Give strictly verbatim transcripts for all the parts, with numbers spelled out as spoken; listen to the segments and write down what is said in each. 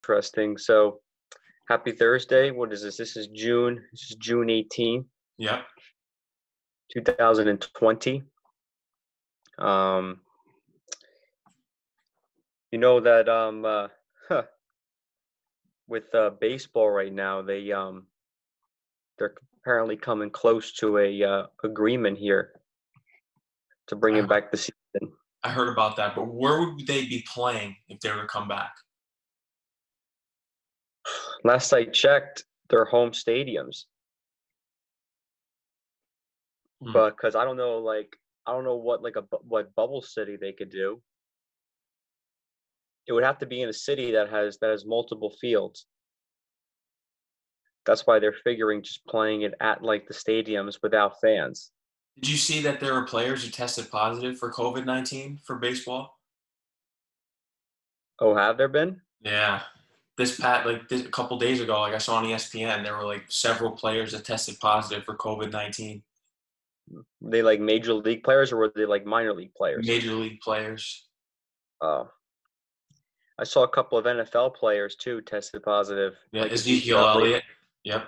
Interesting. So happy Thursday. What is this? This is June. This is June eighteenth, Yep. two thousand twenty. Um, you know that um uh, huh, with uh, baseball right now, they um they're apparently coming close to a uh, agreement here to I bringing heard, back the season. I heard about that, but where would they be playing if they were to come back? Last I checked, they're home stadiums, Hmm. but because I don't know, like I don't know what like a bu- what bubble city they could do. It would have to be in a city that has that has multiple fields. That's why they're figuring just playing it at like the stadiums without fans. Did you see that there were players who tested positive for COVID nineteen for baseball? Oh, have there been? Yeah. This pat like this, a couple days ago, like I saw on E S P N, there were like several players that tested positive for COVID nineteen. Were they like major league players or were they like minor league players? Major league players. Oh, I saw a couple of N F L players too tested positive, Yeah, like Ezekiel Ezekiel Elliott. Elliott. Yep.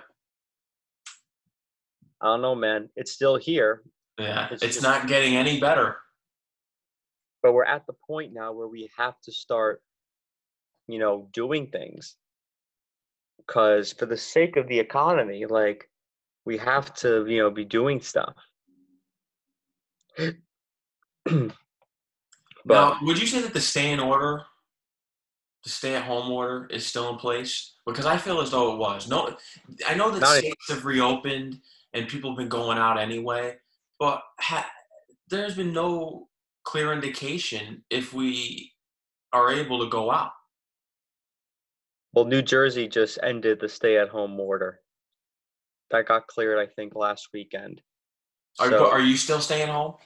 I don't know, man. It's still here. Yeah. It's It's just, not getting any better. but we're at the point now where we have to start, you know, doing things because for the sake of the economy, like we have to, you know, be doing stuff. But Now, would you say that the stay in order the stay-at-home order is still in place? Because I feel as though it was. No, I know that not states have reopened and people have been going out anyway, but ha- there's been no clear indication if we are able to go out. well, New Jersey just ended the stay-at-home order. That got cleared, I think, last weekend. Are, but are So, you still staying home?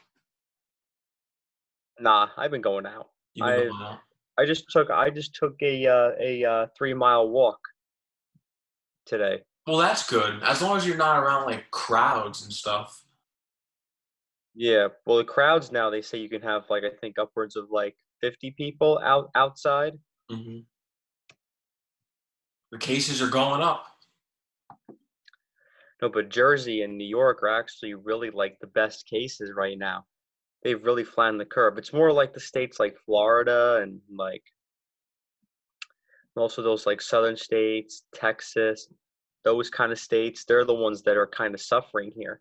nah, I've been going out. You've been I going out. I just took I just took a uh, a uh, three mile walk today. Well, that's good. As long as you're not around like crowds and stuff. Yeah, well, the crowds now they say you can have like I think upwards of like fifty people out outside. Hmm. The cases are going up. No, but Jersey and New York are actually really like the best cases right now. They've really flattened the curve. It's more like the states like Florida and like also those like southern states, Texas, those kind of states. They're the ones that are kind of suffering here.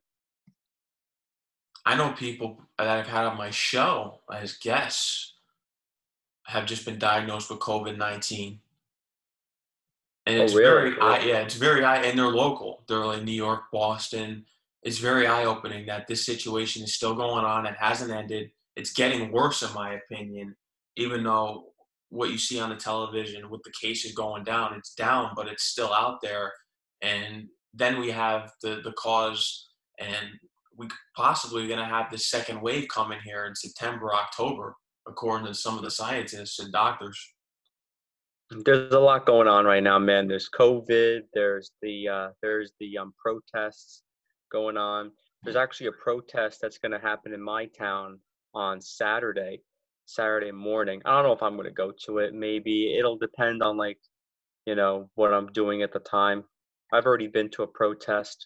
I know people that I've had on my show as guests have just been diagnosed with COVID nineteen. And Oh, it's really? very Well, eye yeah, it's very eye and they're local. They're like New York, Boston. It's very eye-opening that this situation is still going on. It hasn't ended. It's getting worse in my opinion, even though what you see on the television with the cases going down, it's down, but it's still out there. And then we have the the cause and we possibly going to have the second wave coming here in September, October, according to some of the scientists and doctors. there's a lot going on right now, man. There's COVID. There's the uh, there's the um, protests going on. There's actually a protest that's going to happen in my town on Saturday, Saturday morning. I don't know if I'm going to go to it. Maybe it'll depend on like you know what I'm doing at the time. I've already been to a protest,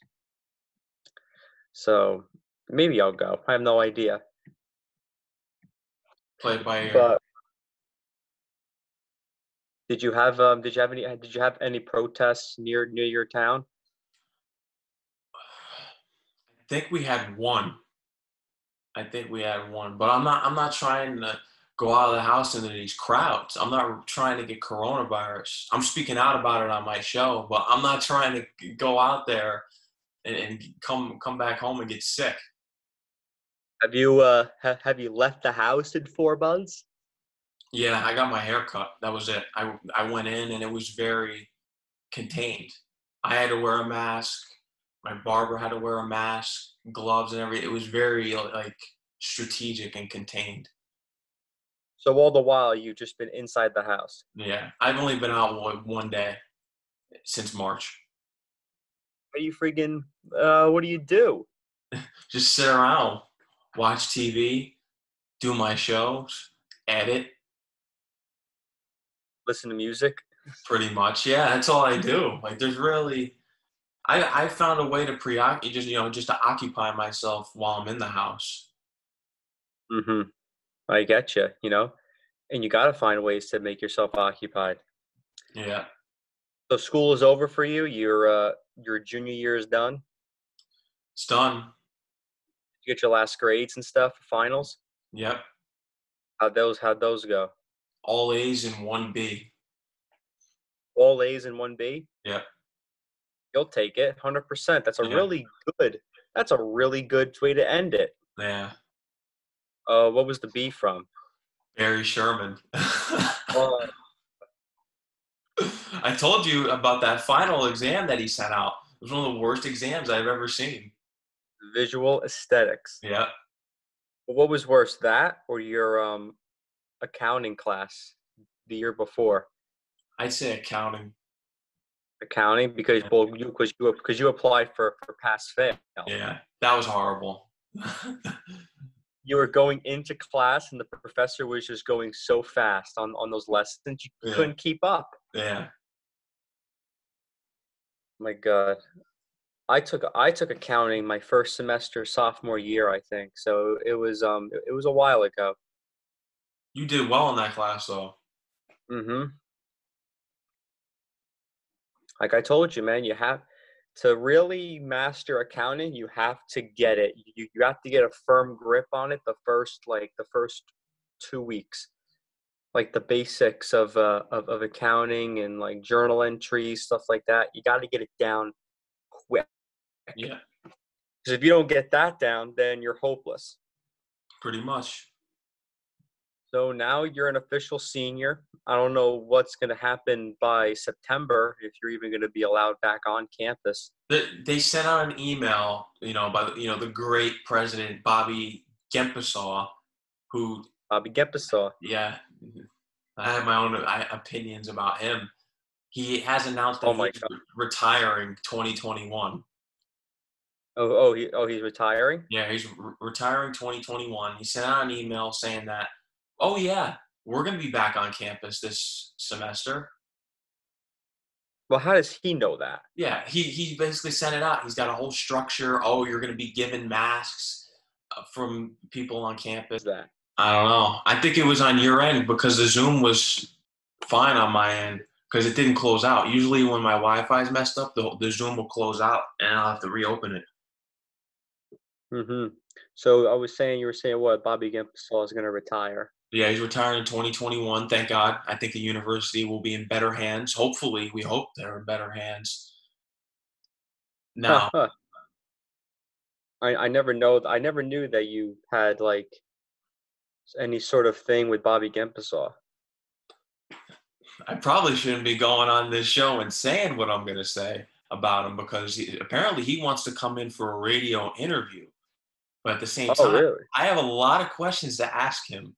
so maybe I'll go. I have no idea. Play it by ear. But did you have um did you have any did you have any protests near near your town? I think we had one. I think we had one, but I'm not. I'm not trying to go out of the house into these crowds. I'm not trying to get coronavirus. I'm speaking out about it on my show, but I'm not trying to go out there and, and come come back home and get sick. Have you uh ha- have you left the house in four months? Yeah, I got my hair cut. That was it. I I went in and it was very contained. I had to wear a mask. My barber had to wear a mask, gloves, and everything. It was very like strategic and contained. So all the while you've just been inside the house. Yeah, I've only been out one one day since March. What do you freaking uh what do you do? Just sit around, watch T V, do my shows, edit. Listen to music? Pretty much, yeah. That's all I do. Like, there's really, I I found a way to preoccupy, just you know, just to occupy myself while I'm in the house. Hmm. I get you, you know, and you got to find ways to make yourself occupied. Yeah, So school is over for you. Your uh, your junior year is done. it's done. You get your last grades and stuff for finals. Yep, How'd those how'd those go? all A's and one B. All A's and one B. Yep, You'll take it, one hundred percent. That's a yeah, really good. That's a really good way to end it. yeah. Uh, what was the B from? Barry Sherman. Uh, I told you about that final exam that he sent out. It was one of the worst exams I've ever seen. Visual aesthetics. Yeah, What was worse, that or your um accounting class the year before? I'd say accounting. Accounting because Yeah, well you because you because you applied for for pass fail. yeah, that was horrible. You were going into class and the professor was just going so fast on on those lessons you Yeah, couldn't keep up. yeah. My God. I took I took accounting my first semester sophomore year, I think. So it was um it was a while ago. You did well in that class, though. Mhm. Like I told you, man, you have to really master accounting, you have to get it. You you have to get a firm grip on it the first like the first two weeks. Like the basics of uh of, of accounting and like journal entries, stuff like that. You got to get it down quick. Yeah, Because if you don't get that down, then you're hopeless. pretty much. So now you're an official senior. I don't know what's going to happen by September if you're even going to be allowed back on campus. They, they sent out an email, you know, by you know the great president Bobby Gempisaw, who, Bobby Gepisaw. yeah, I have my own uh, opinions about him. He has announced that Oh he my is God. retiring twenty twenty-one. Oh, oh, he, oh, he's retiring. Yeah, he's re- retiring twenty twenty-one. He sent out an email saying that, oh yeah, we're going to be back on campus this semester. Well, how does he know that? Yeah, he he basically sent it out. He's got a whole structure. Oh, you're going to be given masks uh, from people on campus. Is that? I don't know. I think it was on your end because the Zoom was fine on my end because it didn't close out. Usually, when my Wi-Fi is messed up, the the Zoom will close out and I'll have to reopen it. Mm-hmm. So I was saying, you were saying what? Bobby Gepisaw is going to retire. Yeah, he's retiring in twenty twenty-one. Thank God. I think the university will be in better hands. Hopefully, we hope they're in better hands. Now, I I never know. I never knew that you had like any sort of thing with Bobby Gepisaw. I probably shouldn't be going on this show and saying what I'm going to say about him because he, apparently he wants to come in for a radio interview. But at the same Oh, time, really? I have a lot of questions to ask him.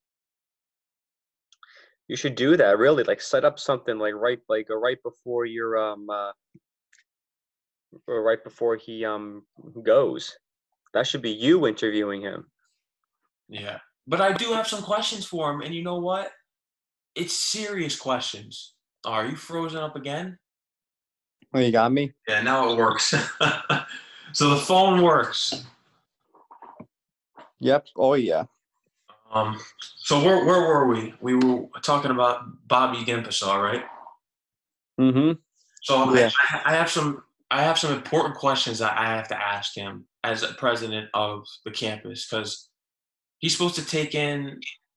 You should do that. Really, like set up something like right, like uh, right before your um, uh, or right before he um goes. That should be you interviewing him. Yeah. But I do have some questions for him. And you know what? It's serious questions. Oh, are you frozen up again? Oh, you got me? Yeah, now it works. So the phone works. Yep. Oh, yeah. Um, so where where were we? We were talking about Bobby Gimpasaw, right? Mm-hmm. So I, Yeah. I have some I have some important questions that I have to ask him as a president of the campus because he's supposed to take in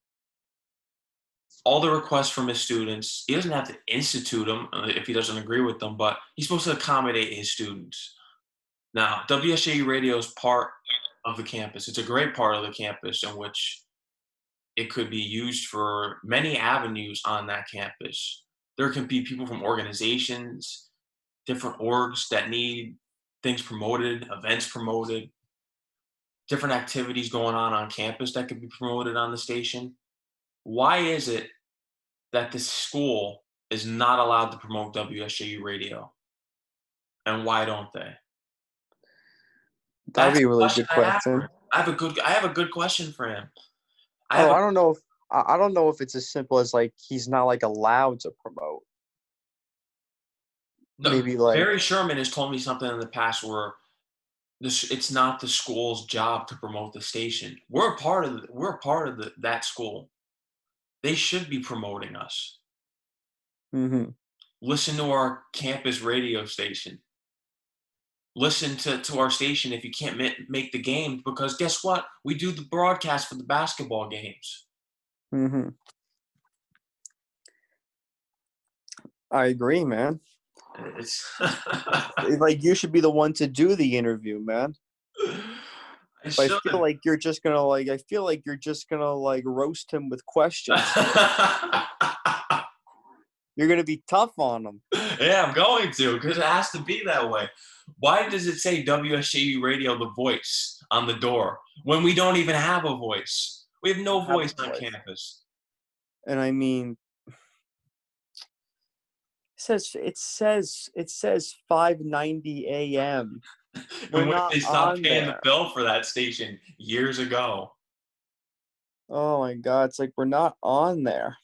all the requests from his students. He doesn't have to institute them uh, if he doesn't agree with them, but he's supposed to accommodate his students. Now, W S J U radio is part of the campus. It's a great part of the campus in which it could be used for many avenues on that campus. There can be people from organizations, different orgs that need things promoted, events promoted, different activities going on on campus that could be promoted on the station. Why is it that this school is not allowed to promote W S J U radio? And why don't they? That would That's be the a really question good I have for him. question. I have a good I have a good question for him. I have Oh, a I don't know if I I don't know if it's as simple as like he's not like allowed to promote. No, maybe like Barry Sherman has told me something in the past where this it's not the school's job to promote the station. We're a part of the, we're a part of the, that school. They should be promoting us. hmm Listen to our campus radio station. Listen to, to our station if you can't ma- make the game, because guess what? We do the broadcast for the basketball games. hmm I agree, man. It's It's like you should be the one to do the interview, man. I But I should. feel like you're just gonna like I feel like you're just gonna like roast him with questions. You're gonna be tough on him. Yeah, I'm going to, because it has to be that way. Why does it say W S J U Radio, the voice, on the door when we don't even have a voice? We have no Have a voice on voice. campus. And I mean, it says it says it says five ninety a.m. We're And when not they stopped on paying there. the bill for that station years ago. Oh my God! It's like we're not on there.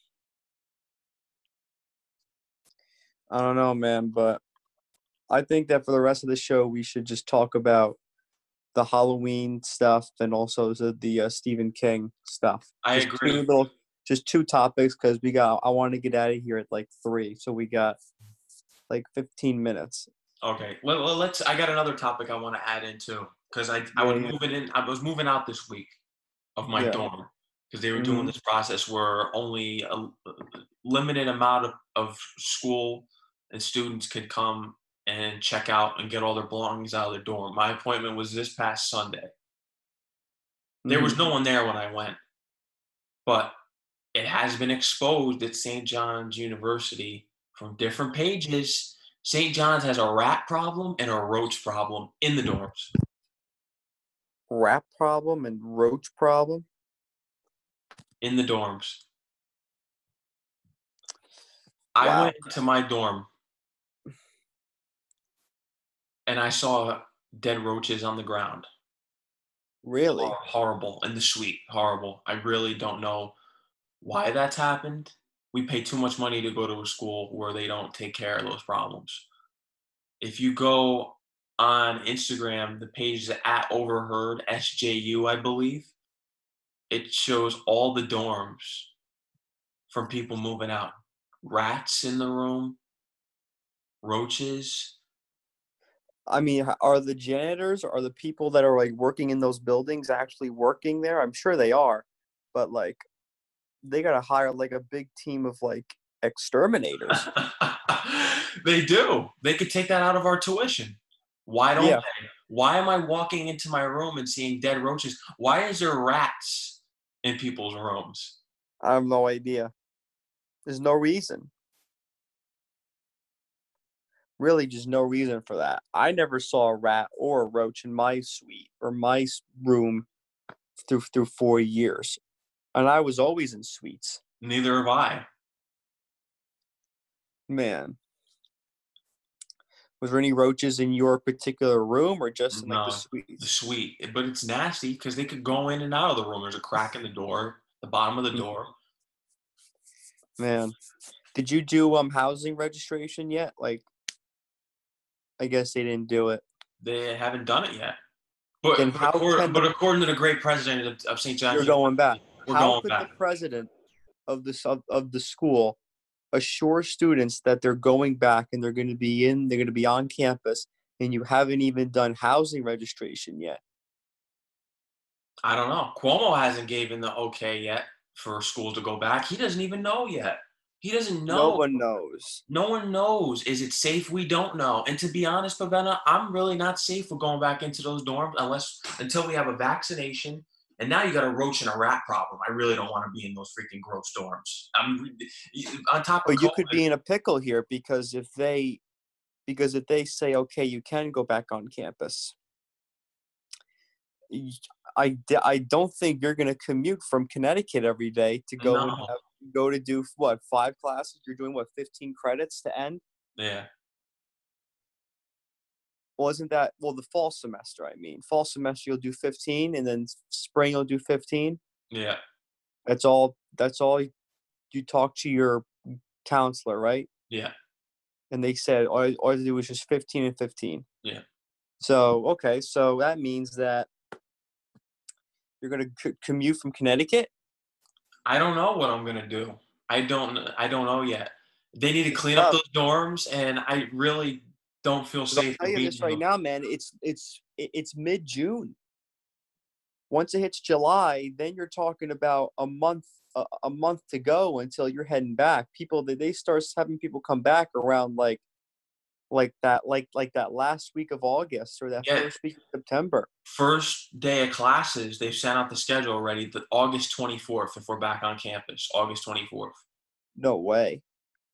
I don't know, man, but I think that for the rest of the show, we should just talk about the Halloween stuff and also the, the uh, Stephen King stuff. I just agree. Two little, just two topics because we got. I want to get out of here at like three, so we got like fifteen minutes. Okay, well, well, let's. I got another topic I want to add into because I I Yeah, would yeah. move it in. I was moving out this week of my Yeah. dorm because they were doing Mhm. this process where only a limited amount of, of school and students could come and check out and get all their belongings out of their dorm. My appointment was this past Sunday. There was Mhm. no one there when I went, but it has been exposed at Saint John's University from different pages. Saint John's has a rat problem and a roach problem in the dorms. Rat problem and roach problem. In the dorms. I Wow. went to my dorm and I saw dead roaches on the ground. Really? Hor- horrible. In the suite. Horrible. I really don't know why that's happened. We pay too much money to go to a school where they don't take care of those problems. If you go on Instagram, the page is at Overheard S J U, I believe. It shows all the dorms from people moving out. Rats in the room, roaches. I mean, h- are the janitors, are the people that are like working in those buildings actually working there? I'm sure they are, but like they gotta hire like a big team of like exterminators. They do. They could take that out of our tuition. Why don't Yeah. they? Why am I walking into my room and seeing dead roaches? Why is there rats in people's rooms? I have no idea. There's no reason. Really, just no reason for that. I never saw a rat or a roach in my suite or my s- room through through four years, and I was always in suites. Neither have I. Man, was there any roaches in your particular room or just in like the No, the suites? suite. But it's nasty because they could go in and out of the room. There's a crack in the door, the bottom of the Mm. door. Man, did you do um housing registration yet? Like, I guess they didn't do it. They haven't done it yet. But Then but how according, can the but according to the great president of, of Saint John's you're going back? University, we're How going could back. the president of this of, of the school assure students that they're going back and they're going to be in, they're going to be on campus, and you haven't even done housing registration yet? I don't know. Cuomo hasn't given the okay yet for schools to go back. He doesn't even know yet. He doesn't No know. one knows. No one knows. Is it safe? We don't know. And to be honest, Pavena, I'm really not safe with going back into those dorms unless until we have a vaccination. And now you got a roach and a rat problem. I really don't want to be in those freaking gross dorms. I'm on top of But you COVID. could be in a pickle here because if they because if they say, okay, you can go back on campus, y- I, d- I don't think you're going to commute from Connecticut every day to go and No. have, go to do what, five classes? You're doing what, fifteen credits to end? Yeah. Wasn't that, well, the fall semester, I mean. Fall semester, you'll do fifteen, and then spring, you'll do fifteen. Yeah. That's all, that's all you talk to your counselor, right? Yeah. and they said all, all they do was just fifteen and fifteen. Yeah. So okay, so that means that you're going to c- commute from Connecticut. I don't know what I'm gonna do. I don't. I don't know yet. They need to It's clean up tough. those dorms, and I really don't feel 'Cause I'll safe tell you being this in right them. now, man. It's it's it- it's mid June. Once it hits July, then you're talking about a month a, a month to go until you're heading back. People they they start having people come back around like like that like like that last week of August or that Yeah. first week of September. First day of classes, they've sent out the schedule already. The August twenty-fourth, if we're back on campus, August twenty-fourth. No way.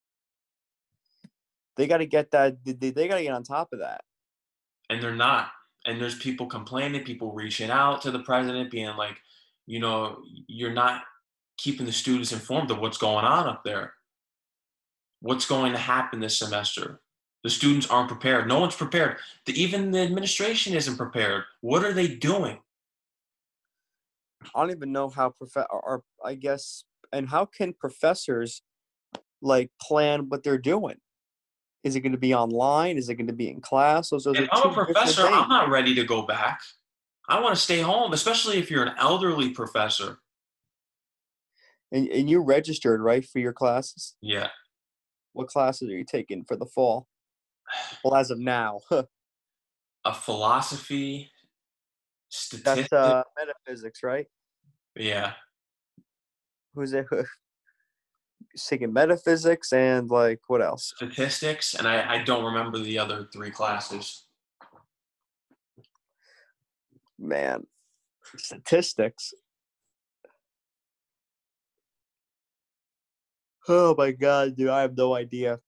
They got to get that. They, they got to get on top of that. And they're not. And there's people complaining, people reaching out to the president, being like, you know, you're not keeping the students informed of what's going on up there. What's going to happen this semester? The students aren't prepared. No one's prepared. The, even the administration isn't prepared. What are they doing? I don't even know how prof or I guess and how can professors like plan what they're doing? Is it going to be online? Is it going to be in class? Those, those If are I'm two a different professor, things. I'm not ready to go back. I want to stay home, especially if you're an elderly professor. And, and you registered, right, for your classes? Yeah. What classes are you taking for the fall? Well, as of now, A philosophy, that's statistics. uh, metaphysics, right? Yeah. Who's it? He's taking metaphysics and like what else? Statistics, and I, I don't remember the other three classes. Man, statistics. Oh my god, dude, I have no idea.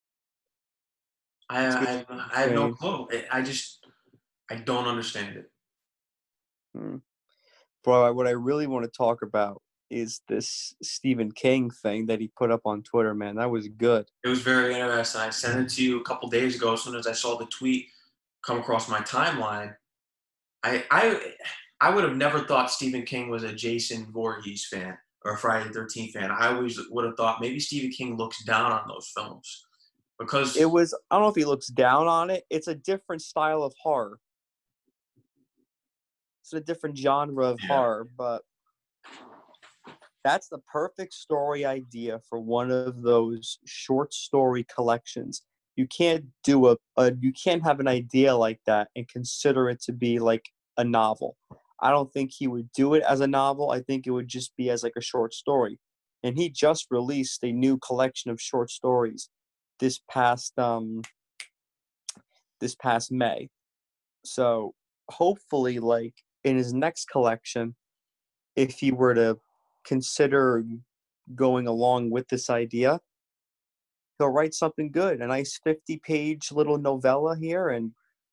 I, It's gonna I, be I have no insane. clue. I, I just, I don't understand it. Hmm. Bro, what I really want to talk about is this Stephen King thing that he put up on Twitter, man. That was good. It was very interesting. I sent it to you a couple days ago. As soon as I saw the tweet come across my timeline, I, I, I would have never thought Stephen King was a Jason Voorhees fan or a Friday the thirteenth fan. I always would have thought maybe Stephen King looks down on those films because It was, I don't know if he looks down on it. It's a different style of horror. It's a different genre of Yeah. horror, but that's the perfect story idea for one of those short story collections. You can't do a, a you can't have an idea like that and consider it to be like a novel. I don't think he would do it as a novel. I think it would just be as like a short story. And he just released a new collection of short stories this past um this past May. So hopefully like in his next collection, if he were to consider going along with this idea, he'll write something good, a nice fifty page little novella here, and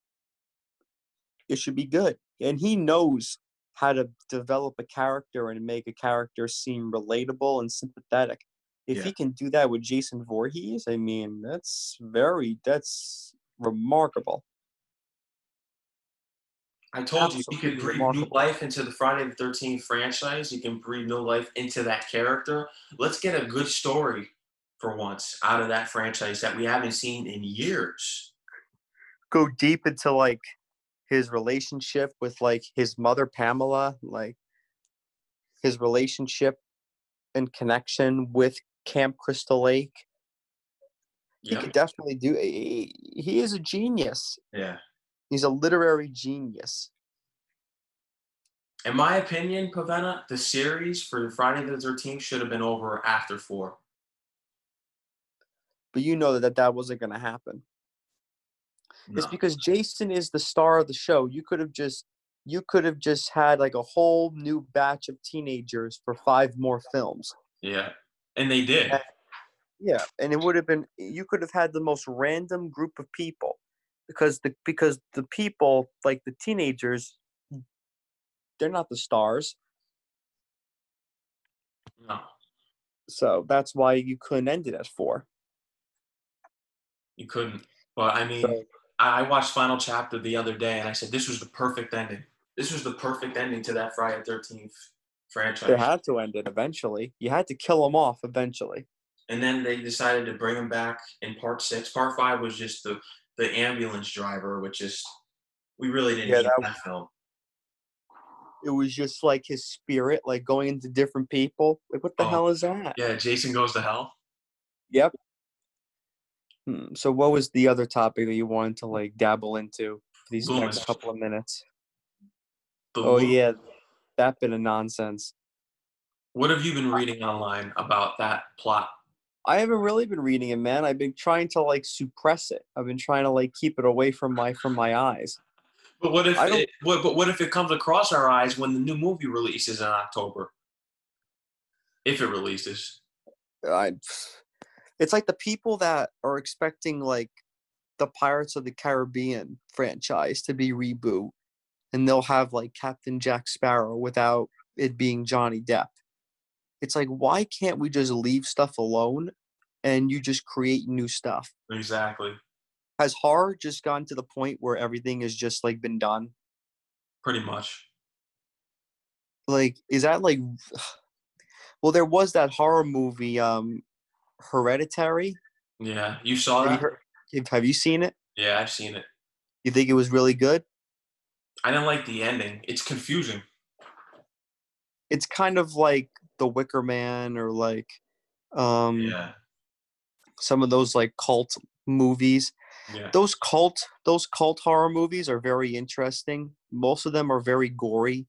it should be good. And he knows how to develop a character and make a character seem relatable and sympathetic. If Yeah. he can do that with Jason Voorhees, I mean, that's very, that's remarkable. I told you, you Absolutely could breathe new remarkable. life into the Friday the thirteenth franchise. You can breathe new life into that character. Let's get a good story for once out of that franchise that we haven't seen in years. Go deep into like his relationship with like his mother Pamela, like his relationship and connection with Camp Crystal Lake. He Yep. could definitely do. He, he is a genius. Yeah. He's a literary genius. In my opinion, Pavena, the series for Friday the thirteenth should have been over after four. But you know that that wasn't going to happen. No. It's because Jason is the star of the show. You could have just you could have just had like a whole new batch of teenagers for five more films. Yeah. And they did. And, yeah, and it would have been you could have had the most random group of people because the because the people like the teenagers, they're not the stars. No. So that's why you couldn't end it at four. You couldn't. But I mean, So, I watched Final Chapter the other day and I said this was the perfect ending. This was the perfect ending to that Friday the thirteenth franchise. they had to end it eventually. You had to kill them off eventually. and then they decided to bring him back in part six. Part five was just the the ambulance driver, which is we really didn't Yeah, need that that film. it was just like his spirit, like going into different people. Like, what the Oh hell is that? yeah, Jason Goes to Hell. Yep. Hmm, So, what was the other topic that you wanted to like dabble into for these Loomis. next couple of minutes? The Oh Loo- yeah, that bit of nonsense. what have you been reading online about that plot? I haven't really been reading it, man. I've been trying to like suppress it. I've been trying to like keep it away from my from my eyes. But what if I don't. it, what, but what if it comes across our eyes when the new movie releases in October? If it releases. I. It's like the people that are expecting like the Pirates of the Caribbean franchise to be reboot, and they'll have like Captain Jack Sparrow without it being Johnny Depp. It's like, why can't we just leave stuff alone and you just create new stuff? Exactly. Has horror just gotten to the point where everything has just like been done? Pretty much. Like, is that like? Well, there was that horror movie, um, Hereditary. Yeah. You saw Have you that? heard? Have you seen it? Yeah, I've seen it. You think it was really good? I didn't like the ending. It's confusing. It's kind of like The Wicker Man or like um, Yeah. some of those like cult movies. Yeah. Those cult those cult horror movies are very interesting. Most of them are very gory,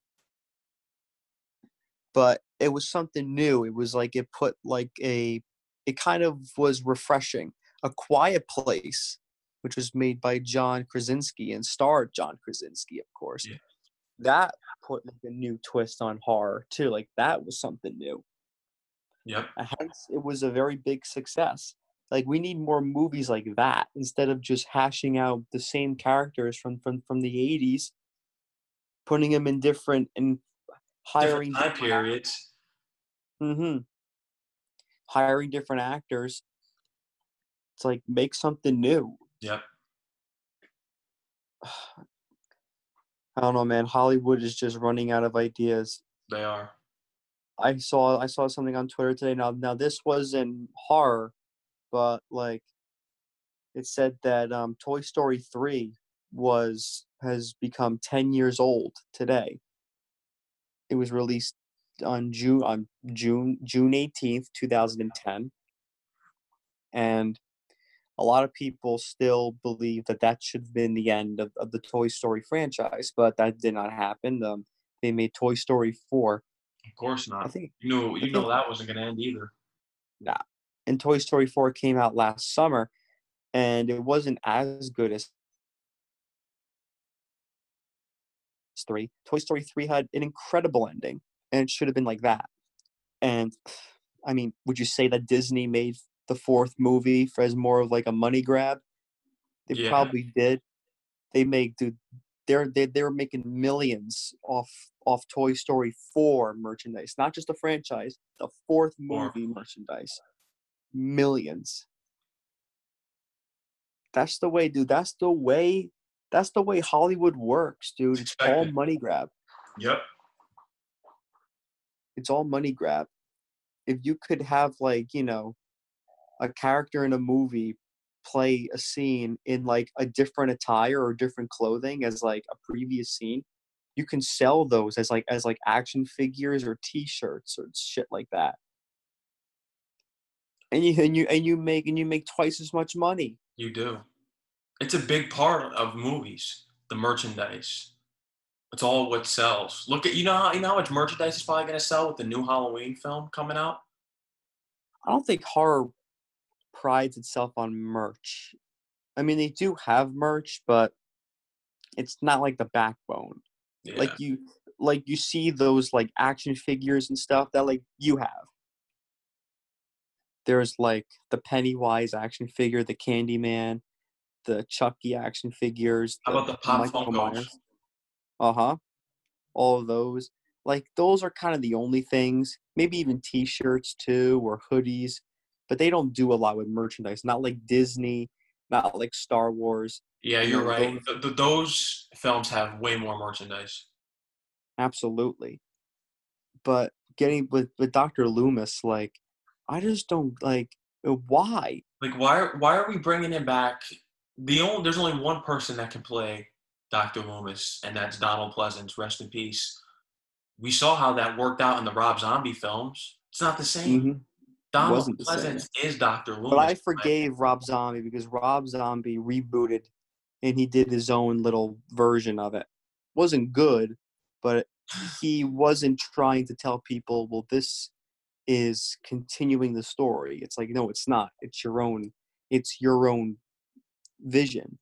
but it was something new. It was like it put like a it kind of was refreshing. A Quiet Place, which was made by John Krasinski and starred John Krasinski, of course. Yeah. That put like a new twist on horror too. Like that was something new. Yep. And hence, it was a very big success. Like we need more movies like that instead of just hashing out the same characters from from from the eighties, putting them in different and Different hiring time periods. mm-hmm, hiring different actors. It's like make something new. Yep. I don't know, man. Hollywood is just running out of ideas. They are. I saw I saw something on Twitter today. Now now this wasn't horror, but like it said that um, Toy Story three was has become ten years old today. It was released on June on June June eighteenth, two thousand ten, and a lot of people still believe that that should have been the end of, of the Toy Story franchise, but that did not happen. Um, they made Toy Story four. Of course I not. think You know, I you know think that wasn't gonna end either. nah. And Toy Story four came out last summer, and it wasn't as good as three. Toy Story three had an incredible ending, and it should have been like that. And I mean, would you say that Disney made the fourth movie for as more of like a money grab? They Yeah. probably did. They make dude, they're they they were making millions off off Toy Story four merchandise, not just the franchise, the fourth Or movie merchandise. Millions. That's the way, dude. That's the way. That's the way Hollywood works, dude. it's It's all expected. money grab. Yep. It's all money grab. If you could have like, you know, a character in a movie play a scene in like a different attire or different clothing as like a previous scene, you can sell those as like as like action figures or t-shirts or shit like that. And you and you and you make and you make twice as much money. You do. It's a big part of movies. The merchandise. It's all what sells. Look at you know how you know how much merchandise is probably gonna sell with the new Halloween film coming out. I don't think horror prides itself on merch. I mean, they do have merch, but it's not like the backbone. Yeah. Like you like you see those like action figures and stuff that like you have. There's like the Pennywise action figure, the Candyman, the Chucky action figures, How the about the Pop Michael Funkos? Myers. Uh-huh. All of those. Like those are kind of the only things. Maybe even t-shirts too or hoodies, but they don't do a lot with merchandise. Not like Disney, not like Star Wars. Yeah, You you're know, right. those Th- th- those films have way more merchandise. absolutely. But getting with with Doctor Loomis, like I just don't like Uh, Why? Like, why are why are we bringing him back? The only there's only one person that can play Doctor Loomis, and that's Donald Pleasance. Rest in peace. We saw how that worked out in the Rob Zombie films. It's not the same. hmm Donald Wasn't the same. Pleasance is Doctor But Loomis. I forgave Rob Zombie because Rob Zombie rebooted and he did his own little version of it. Wasn't good, but he wasn't trying to tell people, well, this is continuing the story. It's like, no, it's not. It's your own. It's your own vision.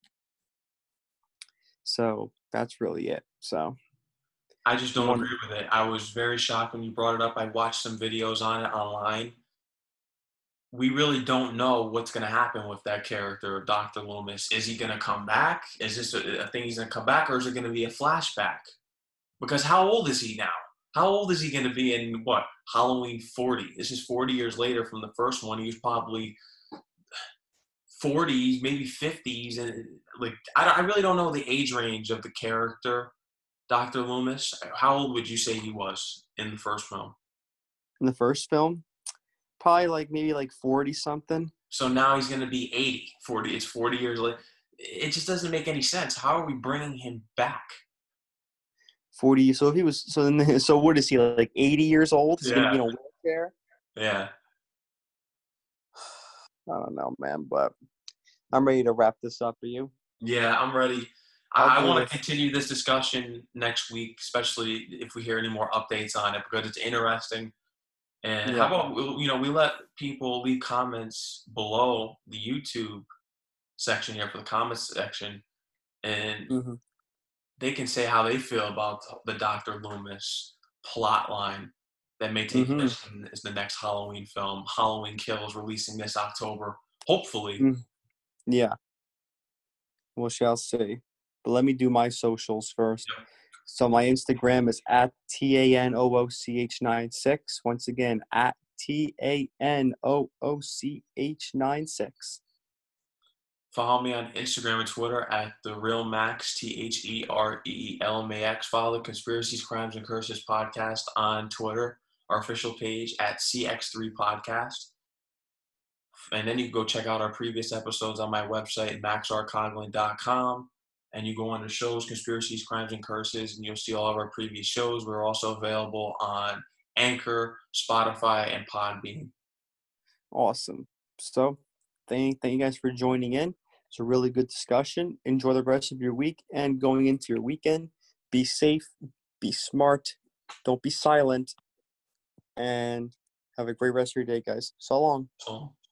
So that's really it. So I just don't one, agree with it. I was very shocked when you brought it up. I watched some videos on it online. We really don't know what's going to happen with that character, Doctor Loomis. Is he going to come back? Is this a, a thing he's going to come back, or is it going to be a flashback? Because how old is he now? How old is he going to be in what? Halloween forty. This is forty years later from the first one. He was probably forties, maybe fifties, and like I, I really don't know the age range of the character, Doctor Loomis. How old would you say he was in the first film? in the first film, probably like maybe like forty something. So now he's going to be eighty, forty. It's forty years later. It just doesn't make any sense. How are we bringing him back? forty. So if he was, so then, so what is he, like eighty years old? He's going to be in a wheelchair? Yeah. I don't know, man, but I'm ready to wrap this up. Are you? Yeah, I'm ready. I'll I, I do want this. to continue this discussion next week, especially if we hear any more updates on it, because it's interesting. And Yeah. how about, you know, we let people leave comments below the YouTube section here for the comments section, and Mm-hmm. they can say how they feel about the Doctor Loomis plot line that may take Mm-hmm. place in, in the next Halloween film. Halloween Kills, releasing this October, hopefully. Mm. Yeah. We shall see. But let me do my socials first. Yep. So my Instagram is at T A N O O C H nine six. Once again, at T A N O O C H nine six. Follow me on Instagram and Twitter at the Real Max, T H E R E E L M A X. Follow the Conspiracies, Crimes, and Curses podcast on Twitter, our official page at C X three Podcast. And then you can go check out our previous episodes on my website, max r coughlin dot com. And you go under shows, Conspiracies, Crimes, and Curses, and you'll see all of our previous shows. We're also available on Anchor, Spotify, and Podbean. Awesome. So thank, thank you guys for joining in. It's a really good discussion. Enjoy the rest of your week and going into your weekend. Be safe, be smart, don't be silent, and have a great rest of your day, guys. So long. So.